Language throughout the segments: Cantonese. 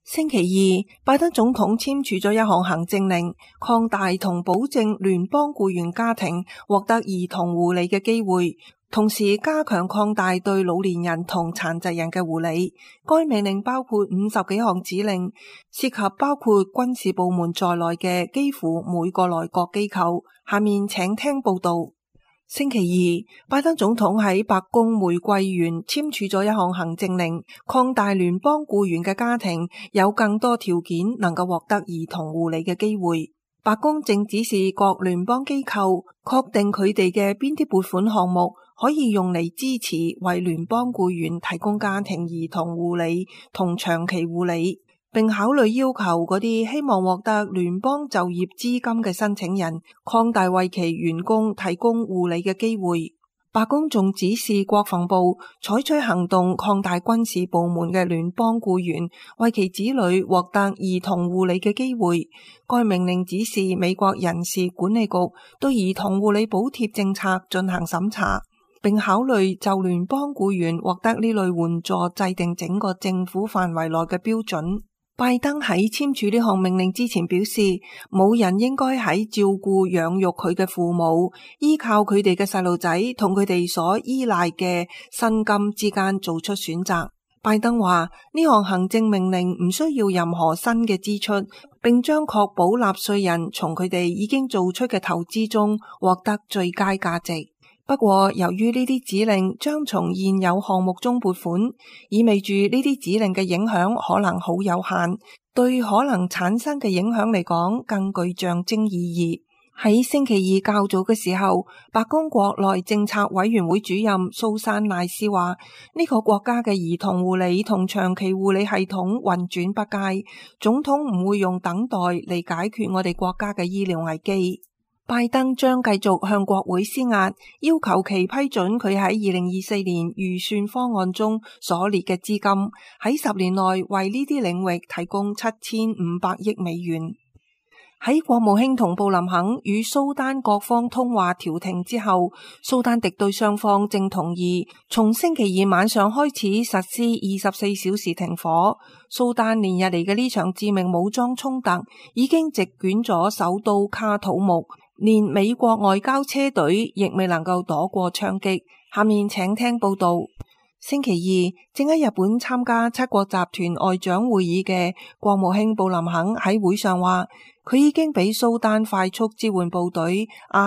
星期二，拜登總統簽署咗一項行政令，擴大同保證聯邦僱員家庭獲得兒童護理嘅機會，同時加強擴大對老年人同殘疾人嘅護理。該命令包括50幾項指令，涉及包括軍事部門在內嘅幾乎每個內閣機構。下面請聽報道。星期二，拜登總統喺白宮玫瑰園簽署咗一項行政令，擴大聯邦僱員嘅家庭有更多條件能夠獲得兒童護理嘅機會。白宮正指示各聯邦機構確定佢哋嘅邊啲撥款項目可以用嚟支持為聯邦僱員提供家庭兒童護理同長期護理，並考慮要求嗰啲希望獲得聯邦就業資金嘅申請人擴大為其員工提供護理嘅機會。白宮仲指示國防部採取行動，擴大軍事部門嘅聯邦僱員為其子女獲得兒童護理嘅機會。該命令指示美國人事管理局對兒童護理補貼政策進行審查，並考慮就聯邦僱員獲得呢類援助制定整個政府範圍內嘅標準。拜登喺簽署呢項命令之前表示，冇人應該喺照顧養育佢嘅父母、依靠佢哋嘅細路仔同佢哋所依賴嘅薪金之間做出選擇。拜登話，呢項行政命令唔需要任何新嘅支出，並將確保納稅人從佢哋已經做出嘅投資中獲得最佳價值。不過，由於呢啲指令將從現有項目中撥款，意味住呢啲指令嘅影響可能好有限，對可能產生嘅影響嚟講更具象徵意義。喺星期二較早嘅時候，白宮國內政策委員會主任蘇珊賴斯話，呢個國家嘅兒童護理同長期護理系統運轉不佳，總統唔會用等待嚟解決我哋國家嘅醫療危機。拜登將繼續向國會施壓，要求其批准佢喺2024年預算方案中所列嘅資金，喺10年內為呢啲領域提供7500億美元。喺國務卿同布林肯與蘇丹各方通話調停之後，蘇丹敵對雙方正同意從星期二晚上開始實施24小時停火。蘇丹連日嚟嘅呢場致命武裝衝突已經席捲咗首都卡土木，連美國外交車隊亦未能夠躲過槍擊。下面請聽報道。星期二，正喺日本參加七國集團外長會議嘅國務卿布林肯喺會上話，佢已經俾蘇丹快速支援部隊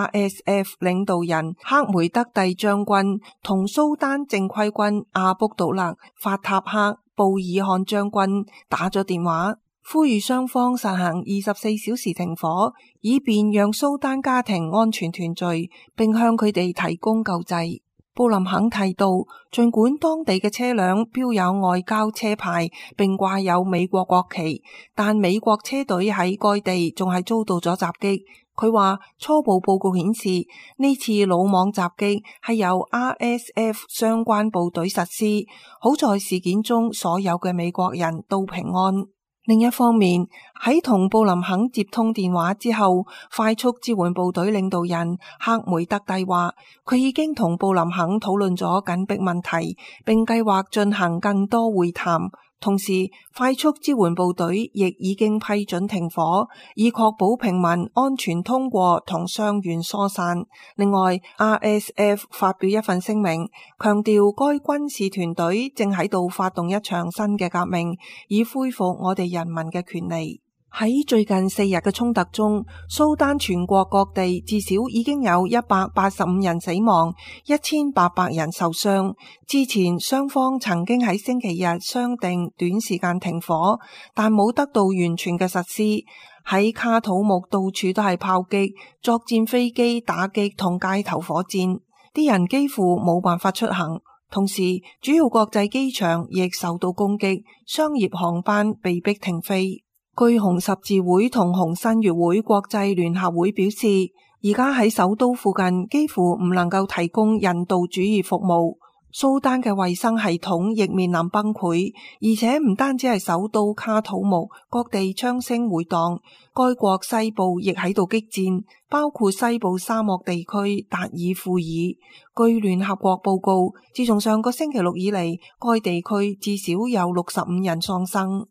RSF 領導人克梅德蒂將軍同蘇丹正規軍阿卜杜勒法塔克布爾漢將軍打咗電話，呼籲雙方實行24小時停火，以便讓蘇丹家庭安全團聚，並向佢哋提供救濟。布林肯提到，儘管當地嘅車輛標有外交車牌並掛有美國國旗，但美國車隊喺該地仲係遭到咗襲擊。佢話初步報告顯示，呢次魯莽襲擊係由 RSF 相關部隊實施，好在事件中所有嘅美國人都平安。另一方面，喺同布林肯接通電話之後，快速支援部隊領導人克梅德蒂話，佢已經同布林肯討論咗緊迫問題，並計劃進行更多會談。同時，快速支援部隊亦已經批准停火，以確保平民安全通過同傷員疏散。另外， RSF 發表一份聲明，強調該軍事團隊正喺度發動一場新嘅革命，以恢復我哋人民嘅權利。喺最近4日嘅衝突中，蘇丹全國各地至少已經有185人死亡，1800人受傷。之前雙方曾經喺星期日商定短時間停火，但冇得到完全嘅實施。喺卡土木到處都係炮擊、作戰飛機打擊同街頭火箭，啲人幾乎冇辦法出行。同時，主要國際機場亦受到攻擊，商業航班被迫停飛。據紅十字會同紅新月會國際聯合會表示，而家喺首都附近幾乎唔能夠提供人道主義服務。蘇丹嘅衛生系統亦面臨崩潰，而且唔單止係首都卡土木，各地槍聲回盪。該國西部亦喺度激戰，包括西部沙漠地區達爾富爾。據聯合國報告，自從上個星期六以嚟，該地區至少有65人喪生。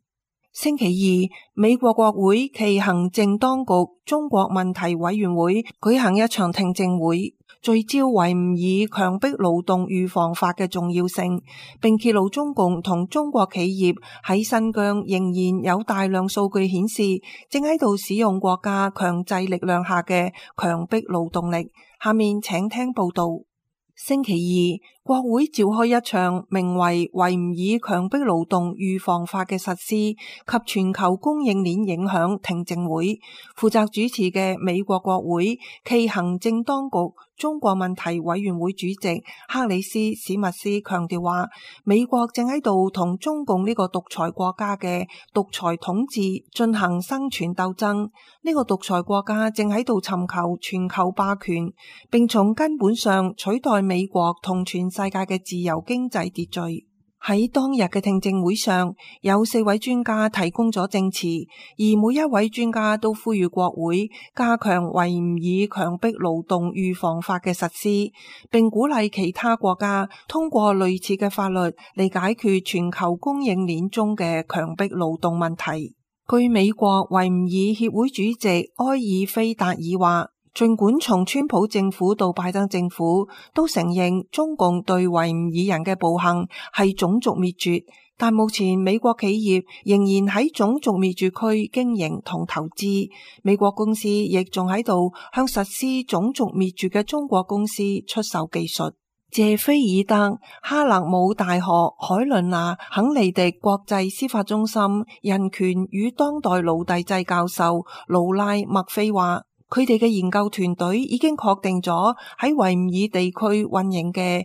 星期二，美國國會暨行政當局中國問題委員會舉行一場聽證會，聚焦維吾爾強迫勞動預防法嘅重要性，並揭露中共同中國企業喺新疆仍然有大量數據顯示，正喺度使用國家強制力量下嘅強迫勞動力。下面請聽報道。星期二，國會召開一場名為《維吾爾強迫勞動預防法嘅實施及全球供應鏈影響》聽證會，負責主持嘅美國國會暨行政當局中國問題委員會主席克里斯史密斯強調話，美國正喺度同中共呢個獨裁國家嘅獨裁統治進行生存鬥爭，呢個獨裁國家正喺度尋求全球霸權，並從根本上取代美國同全世界嘅自由經濟秩序。喺當日嘅聽證會上，有4位專家提供咗證詞，而每一位專家都呼籲國會加強維吾爾強迫勞動預防法嘅實施，並鼓勵其他國家通過類似嘅法律嚟解決全球供應鏈中嘅強迫勞動問題。據美國維吾爾協會主席埃爾菲達爾話，儘管從川普政府到拜登政府都承認中共對維吾爾人嘅暴行係種族滅絕，但目前美國企業仍然喺種族滅絕區經營同投資，美國公司亦仲喺度向實施種族滅絕嘅中國公司出售技術。謝菲爾德哈勒姆大學海倫娜肯尼迪國際司法中心人權與當代奴隸制教授勞拉麥菲話，佢哋嘅研究團隊已經確定咗喺維吾爾地區運營嘅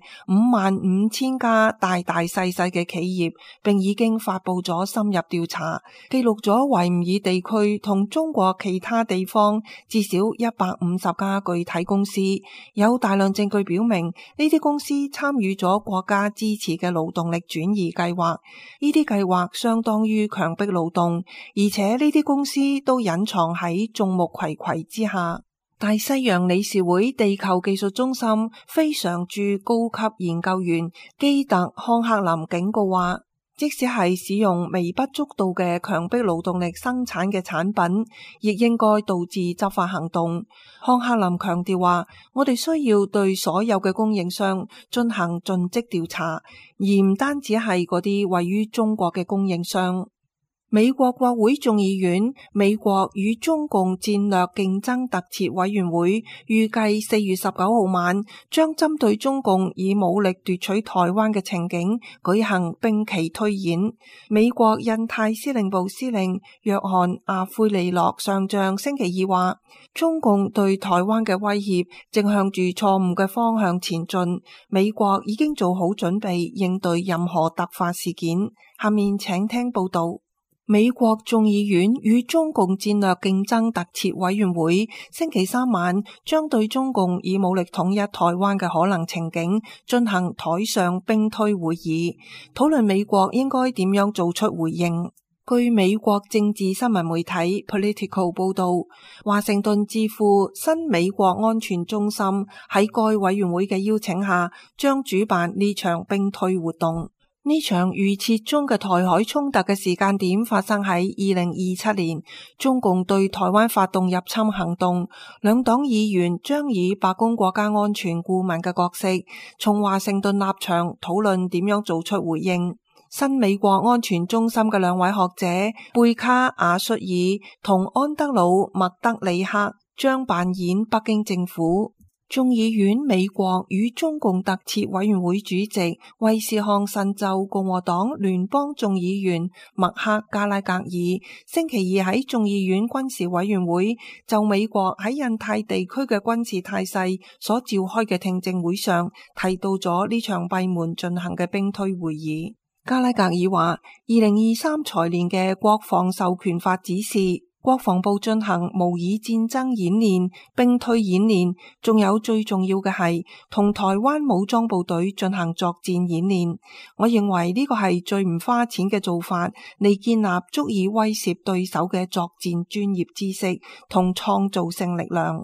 55,000家大大細細嘅企業，並已經發布咗深入調查，記錄咗維吾爾地區同中國其他地方至少150家具體公司，有大量證據表明呢啲公司參與咗國家支持嘅勞動力轉移計劃，呢啲計劃相當於強迫勞動，而且呢啲公司都隱藏喺眾目睽睽之下。大西洋理事會地球技術中心非常駐高級研究員基特康克林警告話，即使係使用微不足道嘅強迫勞動力生產嘅產品，亦應該導致執法行動。康克林強調話，我哋需要對所有嘅供應商進行盡職調查，而唔單止係嗰啲位於中國嘅供應商。美國國會眾議院美國與中共戰略競爭特設委員會預計4月19號晚將針對中共以武力奪取台灣嘅情景舉行兵棋推演。美國印太司令部司令約翰阿奎利諾上將星期二話，中共對台灣嘅威脅正向住錯誤嘅方向前進，美國已經做好準備應對任何突發事件。下面請聽報道。美國眾議院與中共戰略競爭特設委員會星期三晚將對中共以武力統一台灣嘅可能情景進行台上兵推會議，討論美國應該點樣做出回應。據美國政治新聞媒體 Politico 報道，華盛頓智庫新美國安全中心喺該委員會嘅邀請下，將主辦呢場兵推活動。呢場預設中嘅台海衝突嘅時間點發生喺2027年，中共對台灣發動入侵行動，兩黨議員將以白宮國家安全顧問嘅角色，從華盛頓立場討論點樣做出回應。新美國安全中心嘅兩位學者貝卡亞率爾同安德魯麥德里克將扮演北京政府。眾議院美國與中共特設委員會主席威斯康辛州共和黨聯邦眾議員麥克加拉格爾星期二喺眾議院軍事委員會就美國喺印太地區嘅軍事態勢所召開嘅聽證會上提到咗呢場閉門進行嘅兵推會議。加拉格爾話，2023財年嘅國防授權法指示國防部進行模擬戰爭演練、兵推演練，仲有最重要嘅係同台灣武裝部隊進行作戰演練。我認為呢個係最唔花錢嘅做法，嚟建立足以威懾對手嘅作戰專業知識同創造性力量。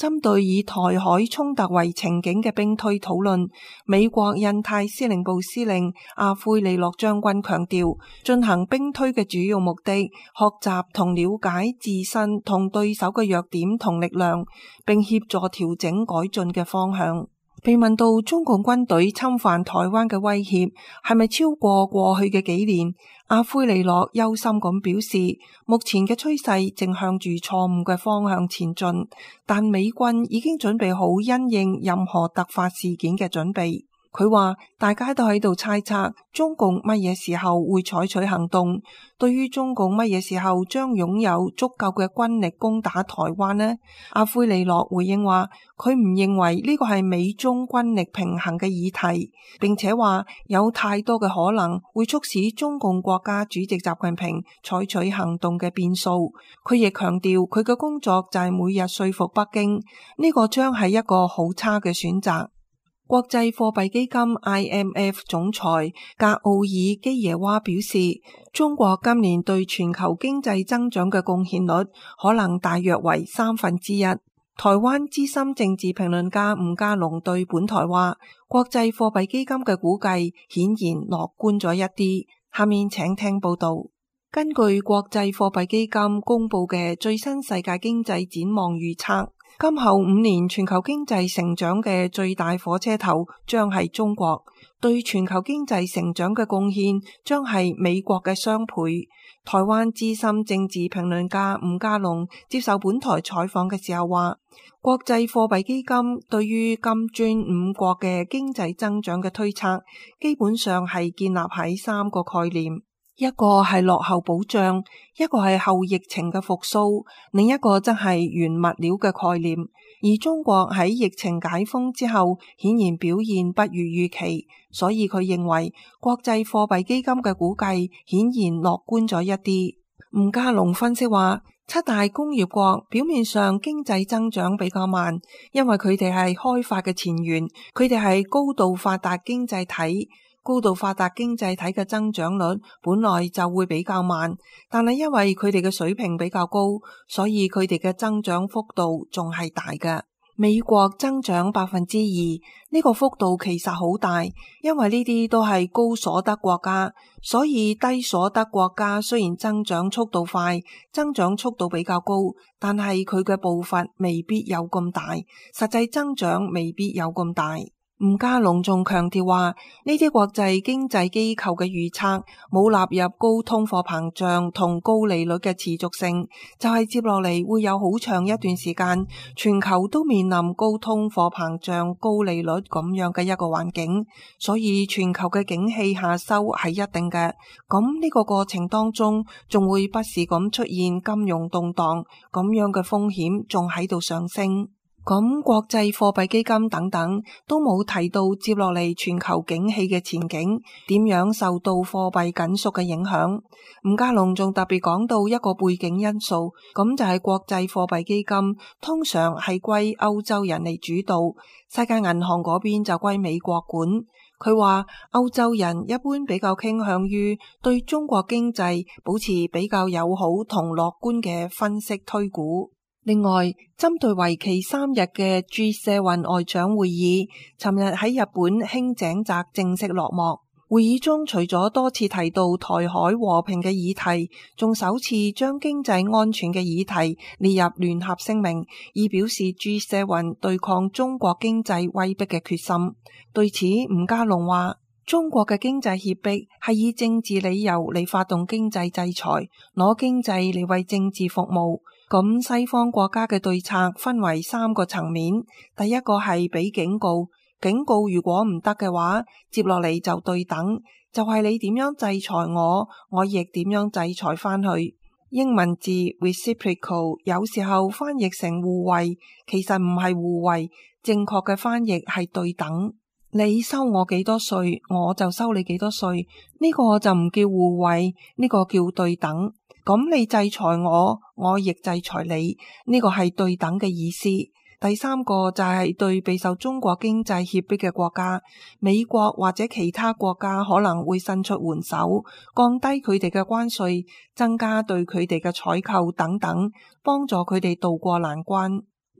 針對以台海衝突為情景嘅兵推討論，美國印太司令部司令阿奎利諾將軍強調，進行兵推嘅主要目的，學習同了解自身同對手嘅弱點同力量，並協助調整改進嘅方向。被問到中共軍隊侵犯台灣嘅威脅係咪超過過去嘅幾年，阿奎利諾憂心咁表示，目前嘅趨勢正向住錯誤嘅方向前進，但美軍已經準備好因應任何突發事件嘅準備。佢話大家都喺度猜測中共乜嘢時候會採取行動，對於中共乜嘢時候將擁有足夠嘅軍力攻打台灣呢？阿奎利諾回應話，佢唔認為呢個係美中軍力平衡嘅議題，並且話有太多嘅可能會促使中共國家主席習近平採取行動嘅變數。佢亦強調佢嘅工作就係每日說服北京，呢個將係一個好差嘅選擇。國際貨幣基金 IMF 總裁格奧爾基耶娃表示，中國今年對全球經濟增長嘅貢獻率可能大約為1/3。台灣資深政治評論家吳家龍對本台話，國際貨幣基金嘅估計顯然樂觀咗一啲。下面請聽報道。根據國際貨幣基金公布嘅最新世界經濟展望預測，今後5年全球經濟成長嘅最大火車頭將係中國，對全球經濟成長嘅貢獻將係美國嘅雙倍。台灣資深政治評論家吳家龍接受本台採訪嘅時候話，國際貨幣基金對於金磚5國嘅經濟增長嘅推測，基本上係建立喺3個概念。一個係落後保障，一個係後疫情嘅復甦，另一個則係原物料嘅概念。而中國喺疫情解封之後，顯然表現不如預期，所以佢認為國際貨幣基金嘅估計顯然樂觀咗一啲。吳家龍分析話，7大工業國表面上經濟增長比較慢，因為佢哋係開發嘅前沿，佢哋係高度發達經濟體。高度發達經濟體嘅增長率本來就會比較慢，但係因為佢哋嘅水平比較高，所以佢哋嘅增長幅度仲係大嘅。美國增長2%，呢個幅度其實好大，因為呢啲都係高所得國家，所以低所得國家雖然增長速度快，增長速度比較高，但係佢嘅步伐未必有咁大，實際增長未必有咁大。吳家龍仲強調話，呢啲國際經濟機構嘅預測冇納入高通貨膨脹同高利率嘅持續性，就係接落嚟會有好長一段時間，全球都面臨高通貨膨脹、高利率咁樣嘅一個環境，所以全球嘅景氣下修係一定嘅。咁呢個過程當中，仲會不時咁出現金融動盪，咁樣嘅風險仲喺度上升。咁國際貨幣基金等等都冇提到接落嚟全球景氣嘅前景點樣受到貨幣緊縮嘅影響。吳家龍仲特別講到一個背景因素，咁就係國際貨幣基金通常係歸歐洲人嚟主導，世界銀行嗰邊就歸美國管。佢話歐洲人一般比較傾向於對中國經濟保持比較友好同樂觀嘅分析推估。另外，針對為期3日嘅 G7 外長會議，尋日喺日本輕井澤正式落幕。會議中除咗多次提到台海和平嘅議題，仲首次將經濟安全嘅議題列入聯合聲明，以表示 G7 對抗中國經濟威逼嘅決心。對此，吳家龍話，中國嘅經濟脅迫係以政治理由嚟發動經濟制裁，攞經濟嚟為政治服務。咁西方國家嘅對策分為3個層面，第一個係俾警告，警告如果唔得嘅話，接落嚟就對等，就係你點樣制裁我，我亦點樣制裁返去。英文字 reciprocal 有時候翻譯成互惠，其實唔係互惠，正確嘅翻譯係對等。你收我幾多稅，我就收你幾多稅，呢個就唔叫互惠，呢個叫對等。咁你制裁我，我亦制裁你，呢個係對等嘅意思。第3個就係對備受中國經濟脅迫嘅國家，美國或者其他國家可能會伸出援手，降低佢哋嘅關稅，增加對佢哋嘅採購等等，幫助佢哋渡過難關。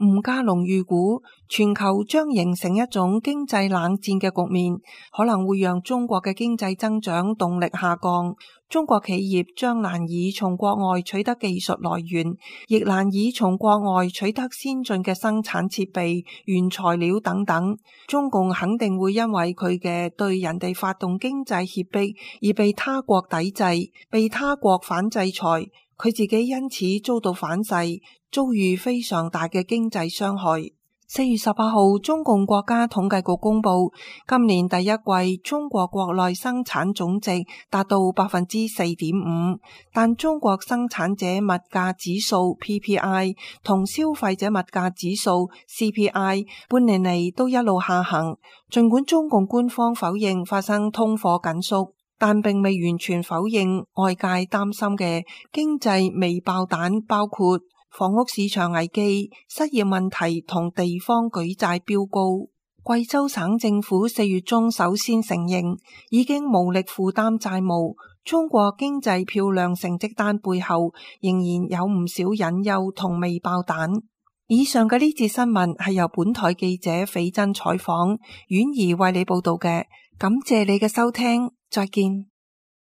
吳家龍預估，全球將形成一種經濟冷戰嘅局面，可能會讓中國嘅經濟增長動力下降。中國企業將難以從國外取得技術來源，亦難以從國外取得先進嘅生產設備、原材料等等。中共肯定會因為佢嘅對人哋發動經濟脅迫而被他國抵制，被他國反制裁。佢自己因此遭到反噬，遭遇非常大嘅經濟傷害。4月18號，中共國家統計局公布，今年第一季中國國內生產總值達到 4.5%， 但中國生產者物價指數 PPI 同消費者物價指數 CPI 半年嚟都一路下行。儘管中共官方否認發生通貨緊縮，但並未完全否認外界擔心嘅經濟微爆彈，包括房屋市場危機、失業問題同地方舉債飆高。貴州省政府4月中首先承認已經無力負擔債務。中國經濟漂亮成績單背後仍然有唔少隱憂同微爆彈。以上嘅呢節新聞係由本台記者斐真採訪，婉兒為你報道嘅。感謝你嘅收聽，再見。